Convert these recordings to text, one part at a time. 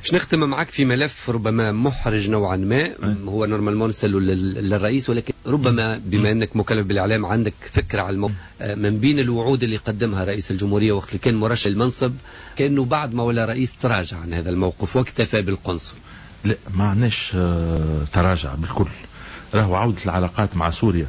باش نختم معك في ملف ربما محرج نوعا ما. هو نورمالمون نسأله للرئيس، ولكن ربما بما أنك مكلف بالإعلام عندك فكرة على من بين الوعود اللي قدمها رئيس الجمهورية وقت اللي كان مرشح المنصب، كأنه بعد ما ولا رئيس تراجع عن هذا الموقف واكتفى بالقنصل. لا، ما عناش تراجع بالكل. راهو عودة العلاقات مع سوريا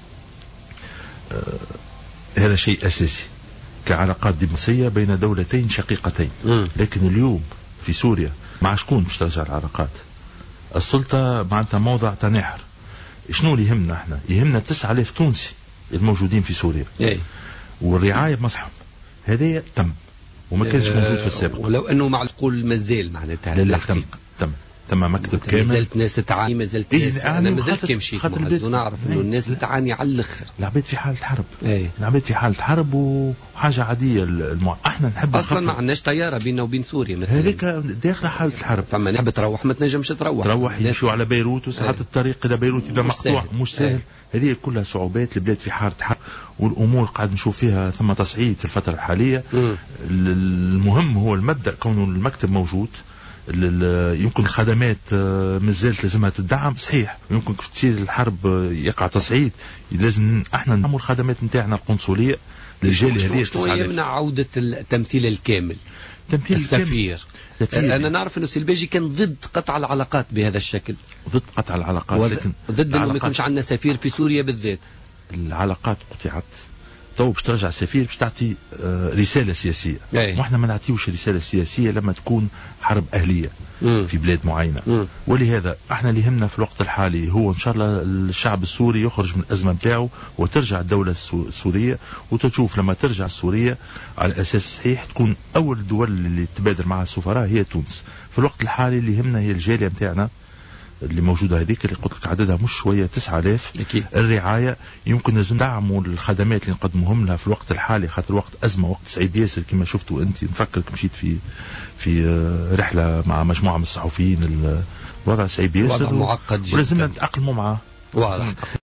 هذا شيء أساسي كعلاقات دبلوماسية بين دولتين شقيقتين. لكن اليوم في سوريا مع شكون باش ترجع العلاقات؟ السلطة معناتها موضع تناحر. شنو اللي يهمنا احنا؟ يهمنا 9000 تونسي الموجودين في سوريا والرعاية بمصحهم. هذا تم وما كانش موجود في السابق. ولو انه معقول مازال معناتها لا تم مكتب كامل. ما زلت ناس تعاني، ما زلت ناس انا ما زلت كي مشيت ونعرف انه الناس تعاني على الاخر. العباد في حالة حرب. العباد في حالة حرب وحاجة عادية. احنا نحب اصلا ما عندناش طيارة بيننا وبين سوريا مثلا. هذيك داخل حالة الحرب. فما نحب تروح ما تنجمش تروح يمشوا على بيروت وساعات الطريق الى بيروت يبقى مقطوع مش سهل. هذه كلها صعوبات. البلاد في حالة حرب والامور قاعد نشوف فيها ثم تصعيد في الفترة الحالية. المهم هو المبدأ كونه المكتب موجود. يمكن الخدمات مازالت لازمها تدعم صحيح. يمكن كيف تصير الحرب يقع تصعيد لازم احنا نعمل الخدمات نتاعنا القنصلية للجالية هذه. شنو يمنع عودة التمثيل الكامل؟ السفير. أنا نعرف أنه سيلباجي كان ضد قطع العلاقات بهذا الشكل. ضد قطع العلاقات لكن ضد أنه ما يكونش عندنا سفير في سوريا بالذات. العلاقات قطعت تو باش ترجع السفير باش تعطي رسالة سياسية. واحنا ما نعطيوش رسالة سياسية لما تكون حرب أهلية في بلاد معينة. ولهذا احنا اللي يهمنا في الوقت الحالي هو ان شاء الله الشعب السوري يخرج من الأزمة نتاعو وترجع الدولة السورية. وتشوف لما ترجع السورية على أساس صحيح تكون أول الدول اللي تبادر معها السفراء هي تونس. في الوقت الحالي اللي يهمنا هي الجالية نتاعنا اللي موجودة هذيك اللي قلت لك عددها مش شوية 9000. الرعاية يمكن لازم ندعموا الخدمات اللي نقدموهم لها في الوقت الحالي خاطر وقت أزمة وقت صعيب ياسر كما شفتوا أنت. نفكرك مشيت في رحلة مع مجموعة من الصحفيين. الوضع صعيب ياسر معقد ولازم نتأقلموا معه. واضح.